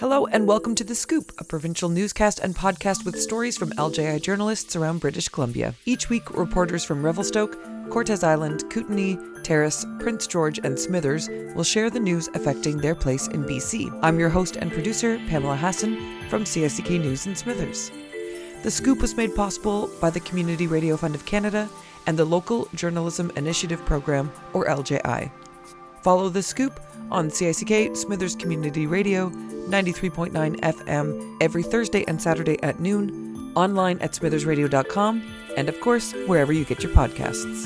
Hello and welcome to The Scoop, a provincial newscast and podcast with stories from LJI journalists around British Columbia. Each week, reporters from Revelstoke, Cortes Island, Kootenay, Terrace, Prince George and Smithers will share the news affecting their place in BC. I'm your host and producer, Pamela Hassan, from CSCK News in Smithers. The Scoop was made possible by the Community Radio Fund of Canada and the Local Journalism Initiative Program, or LJI. Follow The Scoop on CICK Smithers Community Radio, 93.9 FM, every Thursday and Saturday at noon, online at smithersradio.com, and of course, wherever you get your podcasts.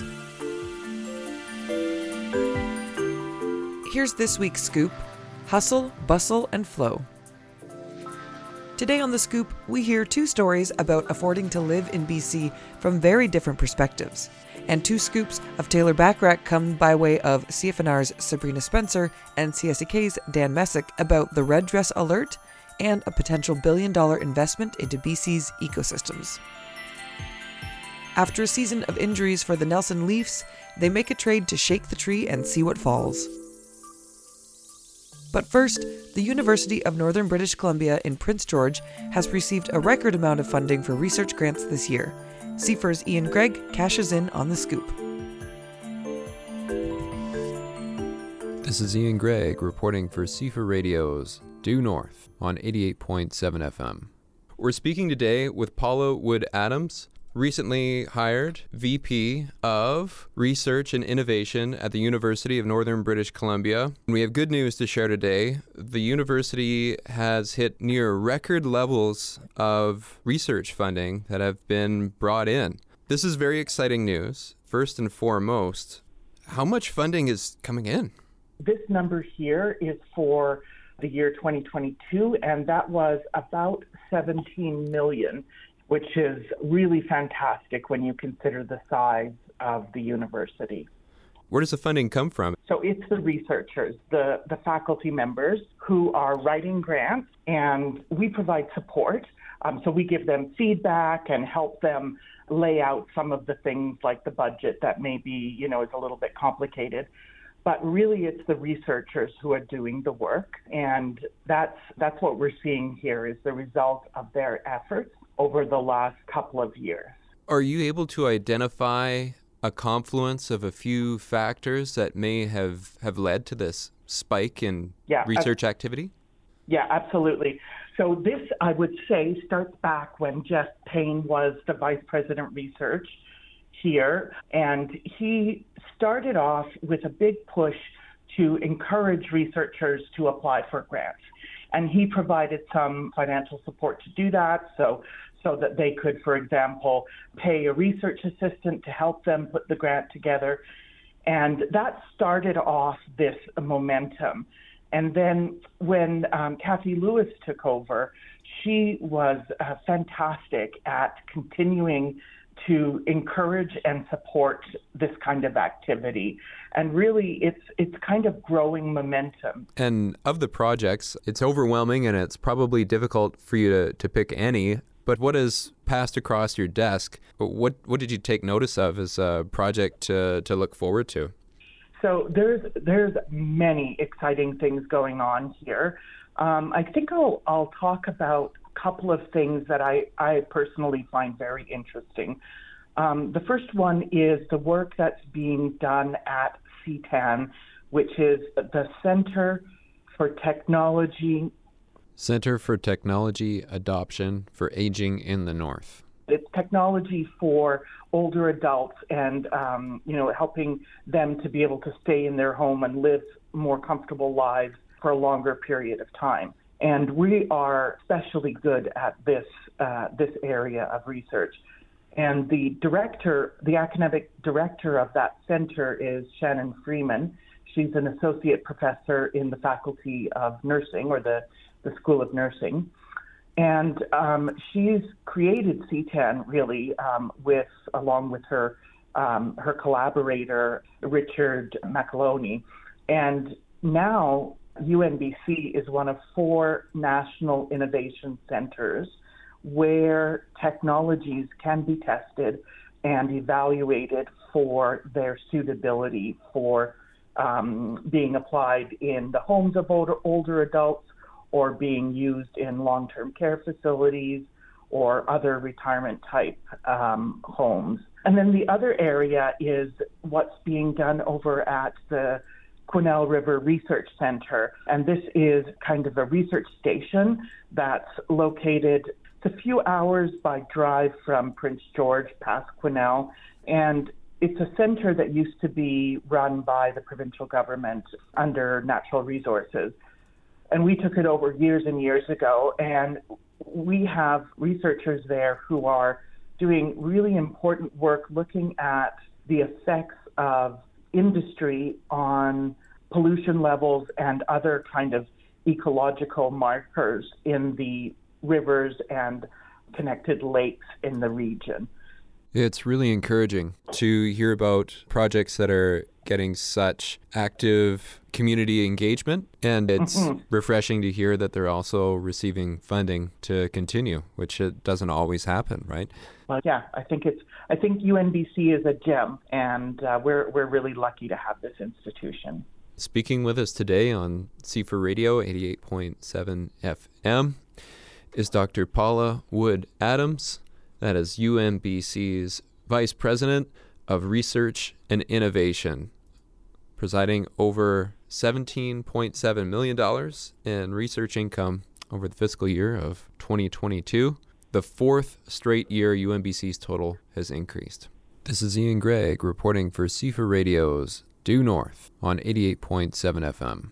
Here's this week's scoop: hustle, bustle, and flow. Today on The Scoop, we hear two stories about affording to live in BC from very different perspectives. And two scoops of Taylor Bachrach come by way of CFNR's Sabrina Spencer and CSCK's Dan Messick about the Red Dress Alert and a potential $1 billion investment into BC's ecosystems. After a season of injuries for the Nelson Leafs, they make a trade to shake the tree and see what falls. But first, the University of Northern British Columbia in Prince George has received a record amount of funding for research grants this year. CFR's Ian Gregg cashes in on the scoop. This is Ian Gregg reporting for CFR Radio's Due North on 88.7 FM. We're speaking today with Paula Wood-Adams, recently hired VP of Research and Innovation at the University of Northern British Columbia. We have good news to share today. The university has hit near record levels of research funding that have been brought in. This is very exciting news. First and foremost, how much funding is coming in? This number here is for the year 2022, and that was about $17 million. Which is really fantastic when you consider the size of the university. Where does the funding come from? So it's the researchers, the faculty members who are writing grants, and we provide support. So we give them feedback and help them lay out some of the things like the budget that maybe, is a little bit complicated. But really, it's the researchers who are doing the work, and that's what we're seeing here is the result of their efforts over the last couple of years. Are you able to identify a confluence of a few factors that may have led to this spike in research activity? Yeah, absolutely. So this, I would say, starts back when Jeff Payne was the Vice President Research here, and he started off with a big push to encourage researchers to apply for grants. And he provided some financial support to do that, so that they could, for example, pay a research assistant to help them put the grant together. And that started off this momentum. And then when Kathy Lewis took over, she was fantastic at continuing to encourage and support this kind of activity. And really, it's kind of growing momentum. And of the projects, it's overwhelming and it's probably difficult for you to pick any. But what has passed across your desk? What did you take notice of as a project to look forward to? So there's many exciting things going on here. I think I'll talk about a couple of things that I personally find very interesting. The first one is the work that's being done at CTAN, which is the Center for Technology Adoption for Aging in the North. It's technology for older adults and, helping them to be able to stay in their home and live more comfortable lives for a longer period of time. And we are especially good at this area of research. And the academic director of that center is Shannon Freeman. She's an associate professor in the Faculty of Nursing, or the School of Nursing. And she's created CTAN really along with her collaborator, Richard McAloney. And now UNBC is one of 4 national innovation centers where technologies can be tested and evaluated for their suitability for being applied in the homes of older adults or being used in long-term care facilities or other retirement-type homes. And then the other area is what's being done over at the Quesnel River Research Center. And this is kind of a research station that's located a few hours by drive from Prince George past Quesnel. And it's a center that used to be run by the provincial government under Natural Resources. And we took it over years and years ago. And we have researchers there who are doing really important work looking at the effects of industry on pollution levels and other kind of ecological markers in the rivers and connected lakes in the region. It's really encouraging to hear about projects that are getting such active community engagement, and it's refreshing to hear that they're also receiving funding to continue, which it doesn't always happen, right? Well, yeah, I think UNBC is a gem, and we're really lucky to have this institution. Speaking with us today on CFR Radio 88.7 FM is Dr. Paula Wood Adams. That is UNBC's Vice President of Research and Innovation, presiding over $17.7 million in research income over the fiscal year of 2022. The fourth straight year UNBC's total has increased. This is Ian Gregg reporting for CFR Radio's Due North on 88.7 FM.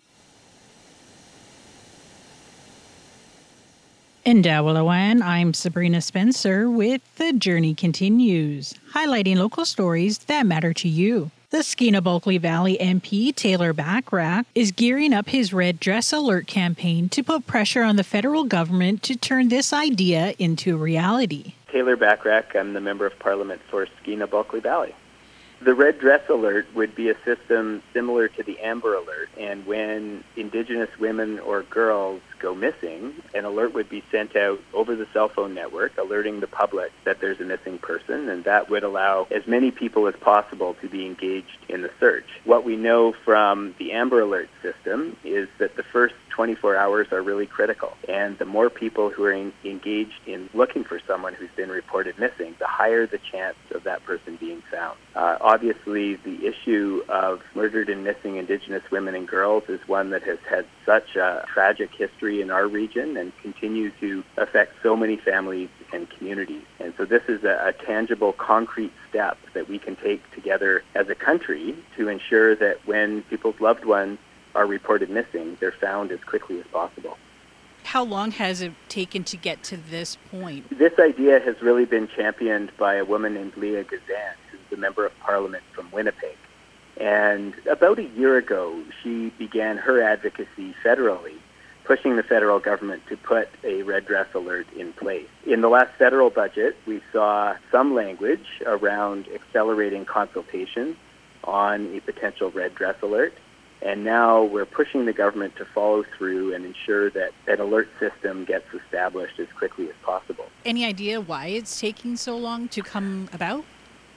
In Dawillawan, I'm Sabrina Spencer with The Journey Continues, highlighting local stories that matter to you. The Skeena-Bulkley Valley MP, Taylor Bachrach, is gearing up his Red Dress Alert campaign to put pressure on the federal government to turn this idea into reality. Taylor Bachrach, I'm the Member of Parliament for Skeena-Bulkley Valley. The Red Dress Alert would be a system similar to the Amber Alert, and when Indigenous women or girls go missing, an alert would be sent out over the cell phone network, alerting the public that there's a missing person, and that would allow as many people as possible to be engaged in the search. What we know from the Amber Alert system is that the first 24 hours are really critical, and the more people who are engaged in looking for someone who's been reported missing, the higher the chance of that person being found. Obviously, the issue of murdered and missing Indigenous women and girls is one that has had such a tragic history in our region and continues to affect so many families and communities. And so this is a tangible, concrete step that we can take together as a country to ensure that when people's loved ones are reported missing, they're found as quickly as possible. How long has it taken to get to this point? This idea has really been championed by a woman named Leah Gazan, who's the Member of Parliament from Winnipeg. And about a year ago, she began her advocacy federally, pushing the federal government to put a Red Dress Alert in place. In the last federal budget, we saw some language around accelerating consultations on a potential Red Dress Alert. And now we're pushing the government to follow through and ensure that an alert system gets established as quickly as possible. Any idea why it's taking so long to come about?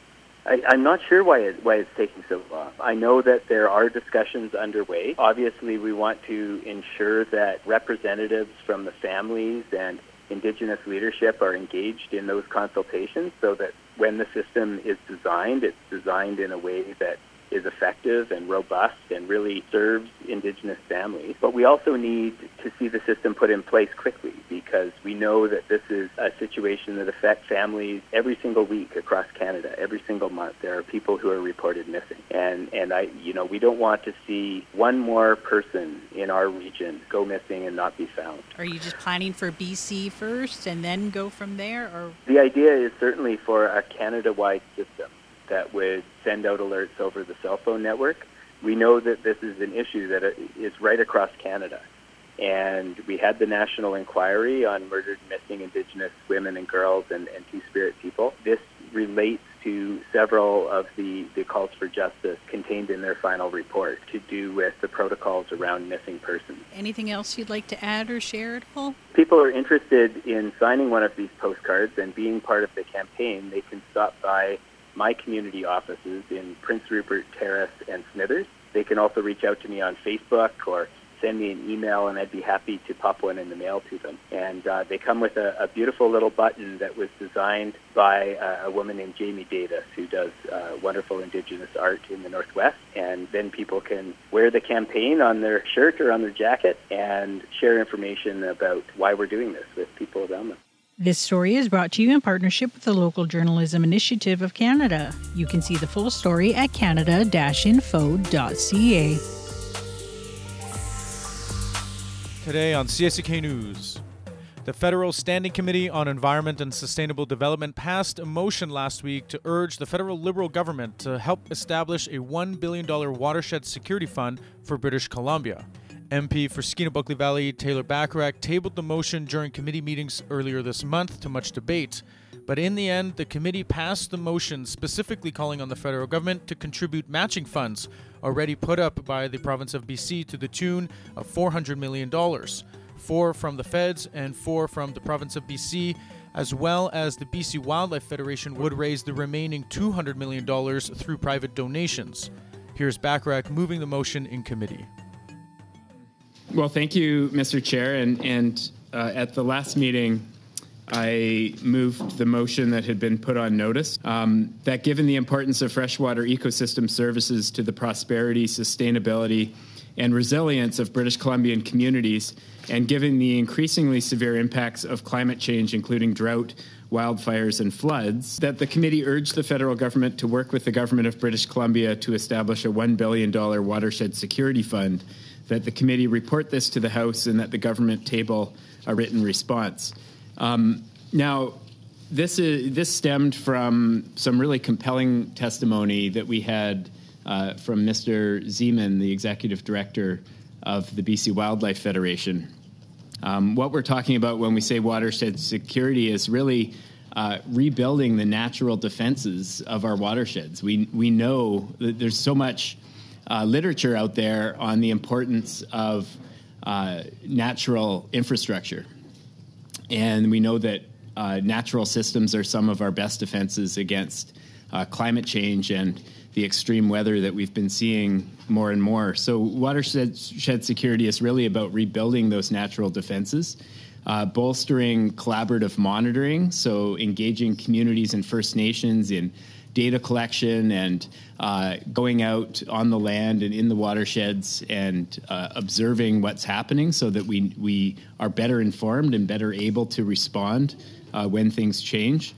I'm not sure why it's taking so long. I know that there are discussions underway. Obviously, we want to ensure that representatives from the families and Indigenous leadership are engaged in those consultations so that when the system is designed, it's designed in a way that is effective and robust and really serves Indigenous families. But we also need to see the system put in place quickly because we know that this is a situation that affects families every single week across Canada. Every single month there are people who are reported missing. And we don't want to see one more person in our region go missing and not be found. Are you just planning for BC first and then go from there? Or the idea is certainly for a Canada-wide system that would send out alerts over the cell phone network. We know that this is an issue that is right across Canada. And we had the national inquiry on murdered and missing Indigenous women and girls and Two-Spirit people. This relates to several of the calls for justice contained in their final report to do with the protocols around missing persons. Anything else you'd like to add or share at all? People are interested in signing one of these postcards and being part of the campaign. They can stop by my community offices in Prince Rupert, Terrace, and Smithers. They can also reach out to me on Facebook or send me an email, and I'd be happy to pop one in the mail to them. And they come with a beautiful little button that was designed by a woman named Jamie Davis, who does wonderful Indigenous art in the Northwest. And then people can wear the campaign on their shirt or on their jacket and share information about why we're doing this with people around them. This story is brought to you in partnership with the Local Journalism Initiative of Canada. You can see the full story at canada-info.ca. Today on CSK News, the Federal Standing Committee on Environment and Sustainable Development passed a motion last week to urge the federal Liberal government to help establish a $1 billion watershed security fund for British Columbia. MP for Skeena-Bulkley Valley Taylor Bachrach tabled the motion during committee meetings earlier this month to much debate. But in the end, the committee passed the motion specifically calling on the federal government to contribute matching funds already put up by the province of BC to the tune of $400 million. 4 from the feds and 4 from the province of BC, as well as the BC Wildlife Federation would raise the remaining $200 million through private donations. Here's Bachrach moving the motion in committee. Well, thank you, Mr. Chair. And at the last meeting, I moved the motion that had been put on notice, that given the importance of freshwater ecosystem services to the prosperity, sustainability, and resilience of British Columbian communities, and given the increasingly severe impacts of climate change, including drought, wildfires, and floods, that the committee urged the federal government to work with the government of British Columbia to establish a $1 billion watershed security fund, that the committee report this to the House, and that the government table a written response. Now, this stemmed from some really compelling testimony that we had from Mr. Zeman, the executive director of the BC Wildlife Federation. What we're talking about when we say watershed security is really rebuilding the natural defenses of our watersheds. We know that there's so much literature out there on the importance of natural infrastructure. And we know that natural systems are some of our best defenses against climate change and the extreme weather that we've been seeing more and more. So watershed security is really about rebuilding those natural defenses, bolstering collaborative monitoring, so engaging communities and First Nations in data collection and going out on the land and in the watersheds and observing what's happening so that we are better informed and better able to respond when things change,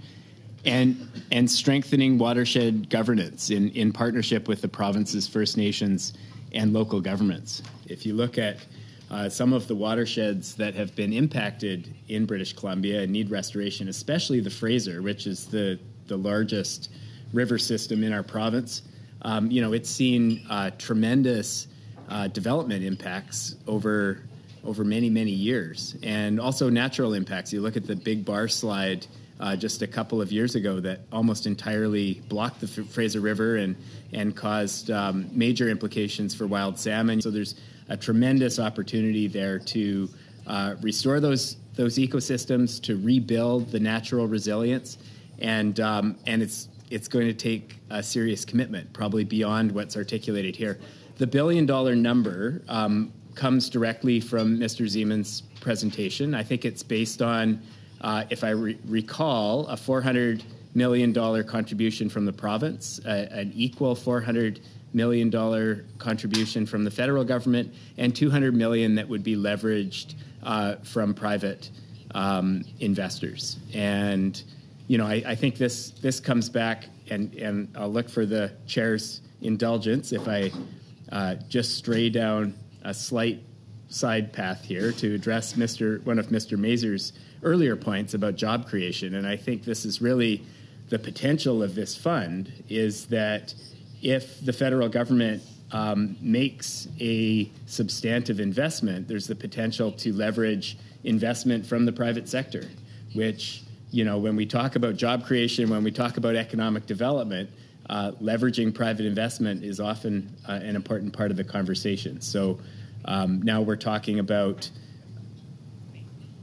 and strengthening watershed governance in partnership with the province's First Nations and local governments. If you look at some of the watersheds that have been impacted in British Columbia and need restoration, especially the Fraser, which is the largest river system in our province, it's seen tremendous development impacts over many, many years, and also natural impacts. You look at the Big Bar slide just a couple of years ago that almost entirely blocked the Fraser River and caused major implications for wild salmon. So there's a tremendous opportunity there to restore those ecosystems, to rebuild the natural resilience, and it's going to take a serious commitment, probably beyond what's articulated here. The $1 billion number comes directly from Mr. Zeman's presentation. I think it's based on, if I recall, a $400 million contribution from the province, an equal $400 million contribution from the federal government, and $200 million that would be leveraged from private investors. And I think this comes back, and I'll look for the chair's indulgence if I just stray down a slight side path here to address one of Mr. Mazur's earlier points about job creation. And I think this is really the potential of this fund, is that if the federal government makes a substantive investment, there's the potential to leverage investment from the private sector, which, when we talk about job creation, when we talk about economic development, leveraging private investment is often an important part of the conversation. So now we're talking about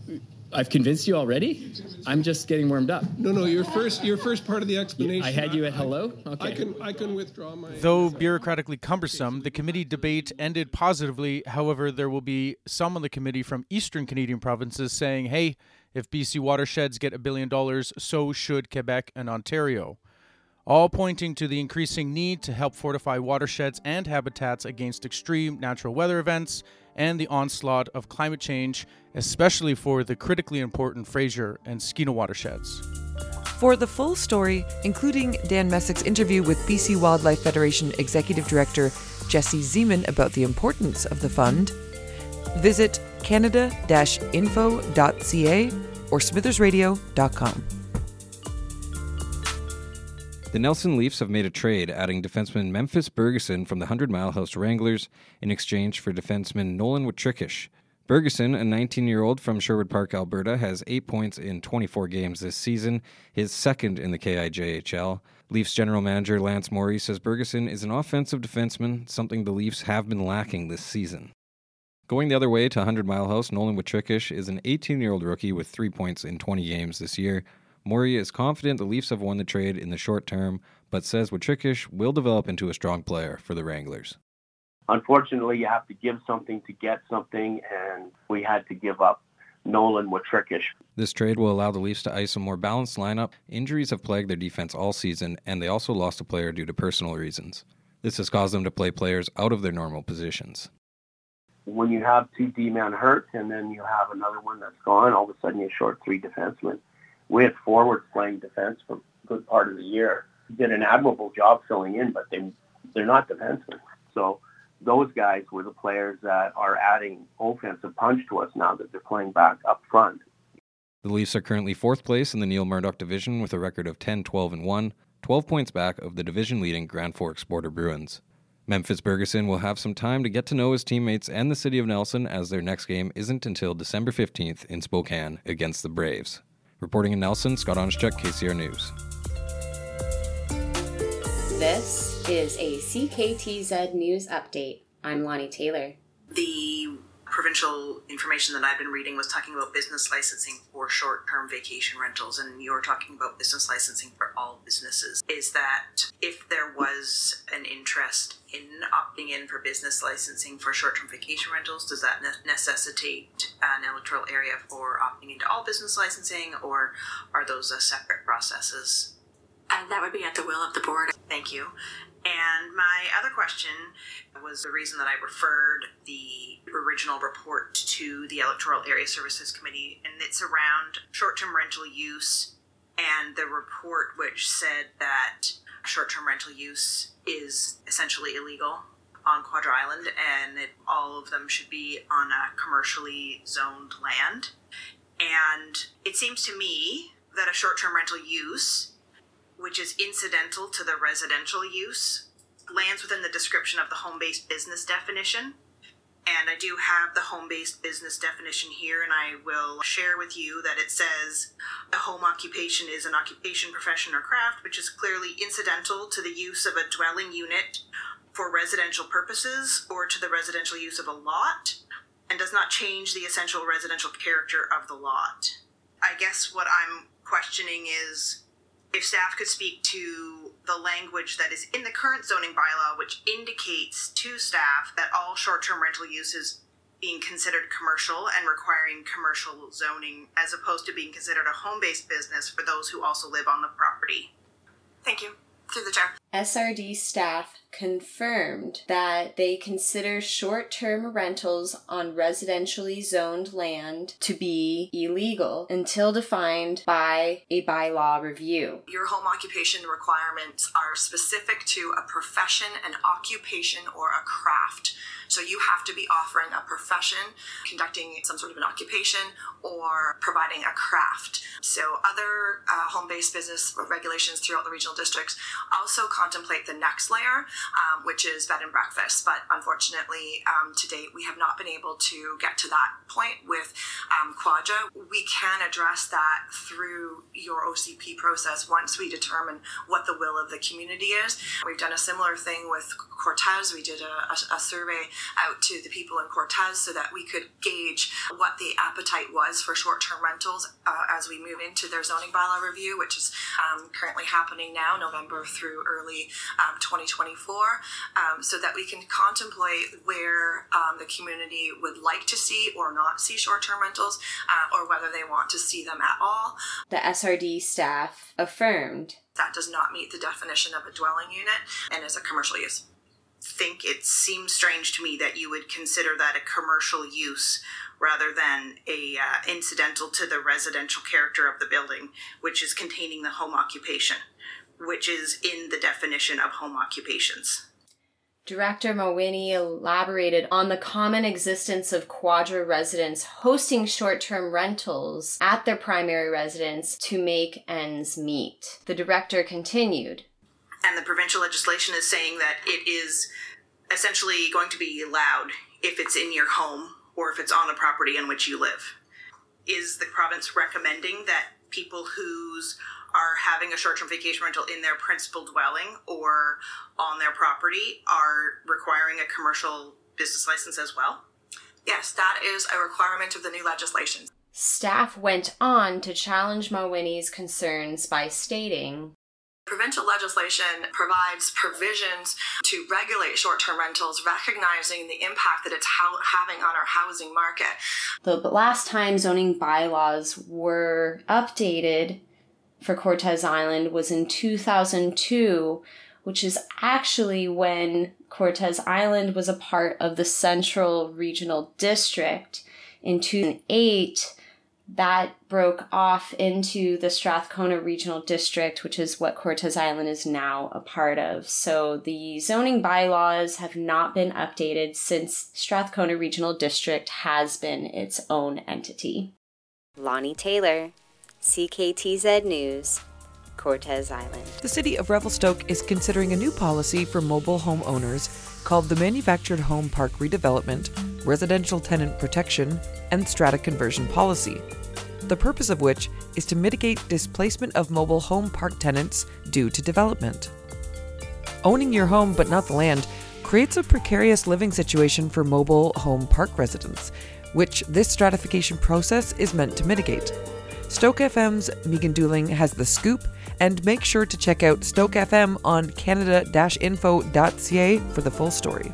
I've convinced you already? I'm just getting warmed up. No, your first part of the explanation. I had you at hello? Okay. I can withdraw my... Though bureaucratically cumbersome, the committee debate ended positively. However, there will be some on the committee from eastern Canadian provinces saying, hey, if BC watersheds get $1 billion, so should Quebec and Ontario. All pointing to the increasing need to help fortify watersheds and habitats against extreme natural weather events and the onslaught of climate change, especially for the critically important Fraser and Skeena watersheds. For the full story, including Dan Messick's interview with BC Wildlife Federation Executive Director Jesse Zeman about the importance of the fund, visit canada-info.ca or smithersradio.com. The Nelson Leafs have made a trade, adding defenseman Memphis Bergeson from the 100 Mile House Wranglers in exchange for defenseman Nolan Witrickish. Bergeson, a 19-year-old from Sherwood Park, Alberta, has 8 points in 24 games this season, his second in the KIJHL. Leafs general manager Lance Morey says Bergeson is an offensive defenseman, something the Leafs have been lacking this season. Going the other way to 100 Mile House, Nolan Witrickish is an 18-year-old rookie with 3 points in 20 games this year. Morey is confident the Leafs have won the trade in the short term, but says Witrickish will develop into a strong player for the Wranglers. Unfortunately, you have to give something to get something, and we had to give up Nolan Witrickish. This trade will allow the Leafs to ice a more balanced lineup. Injuries have plagued their defense all season, and they also lost a player due to personal reasons. This has caused them to play players out of their normal positions. When you have 2 D-men hurt, and then you have another one that's gone, all of a sudden you're short 3 defensemen. We had forwards playing defense for a good part of the year. Did an admirable job filling in, but they're not defensemen. So those guys were the players that are adding offensive punch to us now that they're playing back up front. The Leafs are currently 4th place in the Neil Murdoch division with a record of 10-12-1, 12 points back of the division-leading Grand Forks Border Bruins. Memphis Bergeson will have some time to get to know his teammates and the city of Nelson, as their next game isn't until December 15th in Spokane against the Braves. Reporting in Nelson, Scott Onchuk, KCR News. This is a CKTZ News Update. I'm Lonnie Taylor. The provincial information that I've been reading was talking about business licensing for short-term vacation rentals, and you're talking about business licensing for all businesses. Is that if there was an interest in opting in for business licensing for short-term vacation rentals, does that necessitate an electoral area for opting into all business licensing, or are those separate processes? That would be at the will of the board. Thank you. And my other question was the reason that I referred the original report to the Electoral Area Services Committee, and it's around short-term rental use and the report which said that short-term rental use is essentially illegal on Quadra Island, and that all of them should be on a commercially zoned land. And it seems to me that a short-term rental use, which is incidental to the residential use, lands within the description of the home-based business definition. And I do have the home-based business definition here, and I will share with you that it says a home occupation is an occupation, profession, or craft which is clearly incidental to the use of a dwelling unit for residential purposes or to the residential use of a lot, and does not change the essential residential character of the lot. I guess what I'm questioning is if staff could speak to the language that is in the current zoning bylaw, which indicates to staff that all short-term rental uses being considered commercial and requiring commercial zoning, as opposed to being considered a home-based business for those who also live on the property. Thank you. Through the chair. SRD staff confirmed that they consider short-term rentals on residentially zoned land to be illegal until defined by a bylaw review. Your home occupation requirements are specific to a profession, an occupation, or a craft. So you have to be offering a profession, conducting some sort of an occupation, or providing a craft. So other home-based business regulations throughout the regional districts also contemplate the next layer, which is bed and breakfast. But unfortunately, to date, we have not been able to get to that point with Quadra. We can address that through your OCP process once we determine what the will of the community is. We've done a similar thing with Cortez. We did a survey out to the people in Cortez so that we could gauge what the appetite was for short-term rentals as we move into their zoning bylaw review, which is currently happening now, November through early 2024, so that we can contemplate where the community would like to see or not see short-term rentals, or whether they want to see them at all. The SRD staff affirmed that does not meet the definition of a dwelling unit and is a commercial use. Think it seems strange to me that you would consider that a commercial use rather than a incidental to the residential character of the building, which is containing the home occupation, which is in the definition of home occupations. Director Mawhinney elaborated on the common existence of Quadra residents hosting short-term rentals at their primary residence to make ends meet. The director continued. And the provincial legislation is saying that it is essentially going to be allowed if it's in your home or if it's on a property in which you live. Is the province recommending that people who's are having a short-term vacation rental in their principal dwelling or on their property are requiring a commercial business license as well? Yes, that is a requirement of the new legislation. Staff went on to challenge Mawhinney's concerns by stating, provincial legislation provides provisions to regulate short-term rentals, recognizing the impact that it's having on our housing market. The last time zoning bylaws were updated for Cortez Island was in 2002, which is actually when Cortez Island was a part of the Central Regional District. In 2008, that broke off into the Strathcona Regional District, which is what Cortez Island is now a part of. So the zoning bylaws have not been updated since Strathcona Regional District has been its own entity. Lonnie Taylor, CKTZ News, Cortez Island. The city of Revelstoke is considering a new policy for mobile home owners called the Manufactured Home Park Redevelopment, Residential Tenant Protection, and Strata Conversion Policy, the purpose of which is to mitigate displacement of mobile home park tenants due to development. Owning your home but not the land creates a precarious living situation for mobile home park residents, which this stratification process is meant to mitigate. Stoke FM's Megan Dooling has the scoop, and make sure to check out Stoke FM on canada-info.ca for the full story.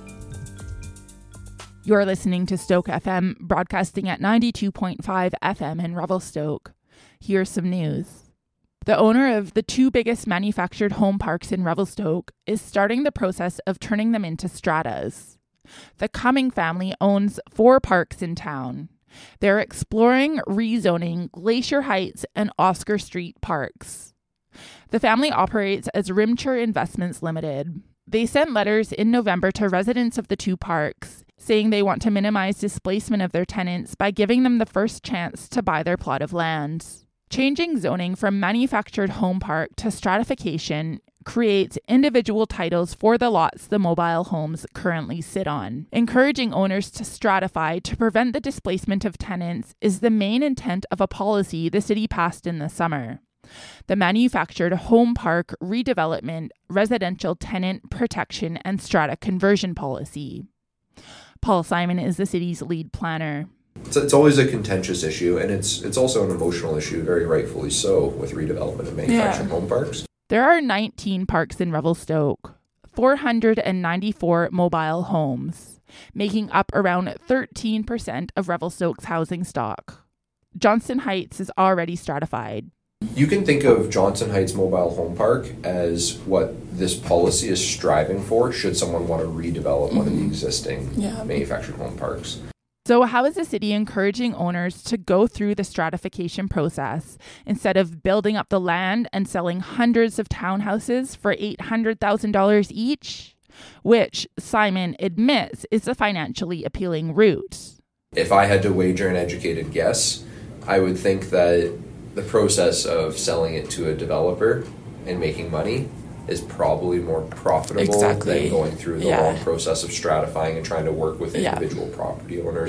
You're listening to Stoke FM, broadcasting at 92.5 FM in Revelstoke. Here's some news. The owner of the two biggest manufactured home parks in Revelstoke is starting the process of turning them into stratas. The Cumming family owns 4 parks in town. They're exploring rezoning Glacier Heights and Oscar Street parks. The family operates as Rimcher Investments Limited. They sent letters in November to residents of the 2 parks, saying they want to minimize displacement of their tenants by giving them the first chance to buy their plot of land. Changing zoning from manufactured home park to stratification creates individual titles for the lots the mobile homes currently sit on. Encouraging owners to stratify to prevent the displacement of tenants is the main intent of a policy the city passed in the summer. The Manufactured Home Park Redevelopment, Residential Tenant Protection and Strata Conversion Policy. Paul Simon is the city's lead planner. It's always a contentious issue, and it's also an emotional issue, very rightfully so, with redevelopment of manufactured home parks. There are 19 parks in Revelstoke, 494 mobile homes, making up around 13% of Revelstoke's housing stock. Johnson Heights is already stratified. You can think of Johnson Heights Mobile Home Park as what this policy is striving for should someone want to redevelop one of the existing manufactured home parks. So how is the city encouraging owners to go through the stratification process instead of building up the land and selling hundreds of townhouses for $800,000 each? Which Simon admits is a financially appealing route. If I had to wager an educated guess, I would think that the process of selling it to a developer and making money is probably more profitable than going through the long process of stratifying and trying to work with individual property owners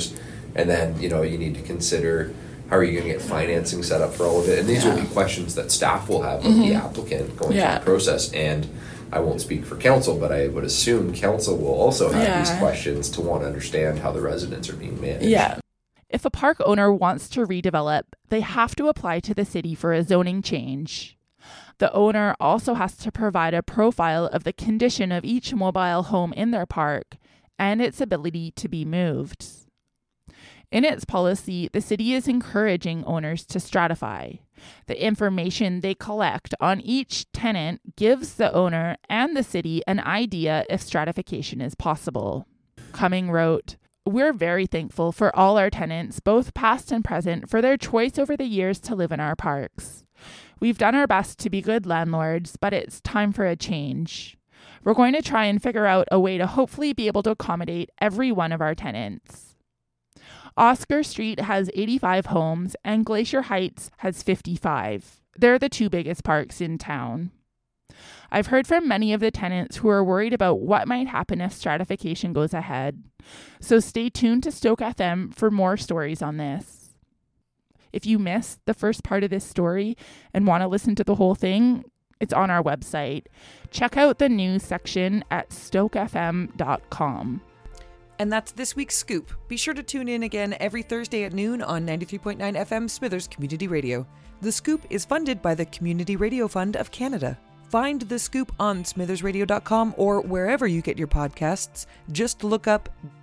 And then, you need to consider, how are you going to get financing set up for all of it? And these will be questions that staff will have of the applicant going through the process. And I won't speak for council, but I would assume council will also have these questions to want to understand how the residents are being managed. Yeah. If a park owner wants to redevelop, they have to apply to the city for a zoning change. The owner also has to provide a profile of the condition of each mobile home in their park and its ability to be moved. In its policy, the city is encouraging owners to stratify. The information they collect on each tenant gives the owner and the city an idea if stratification is possible. Cumming wrote, "We're very thankful for all our tenants, both past and present, for their choice over the years to live in our parks. We've done our best to be good landlords, but it's time for a change. We're going to try and figure out a way to hopefully be able to accommodate every one of our tenants. Oscar Street has 85 homes and Glacier Heights has 55. They're the two biggest parks in town. I've heard from many of the tenants who are worried about what might happen if stratification goes ahead. So stay tuned to Stoke FM for more stories on this." If you missed the first part of this story and want to listen to the whole thing, it's on our website. Check out the news section at stokefm.com. And that's this week's Scoop. Be sure to tune in again every Thursday at noon on 93.9 FM Smithers Community Radio. The Scoop is funded by the Community Radio Fund of Canada. Find The Scoop on smithersradio.com or wherever you get your podcasts. Just look up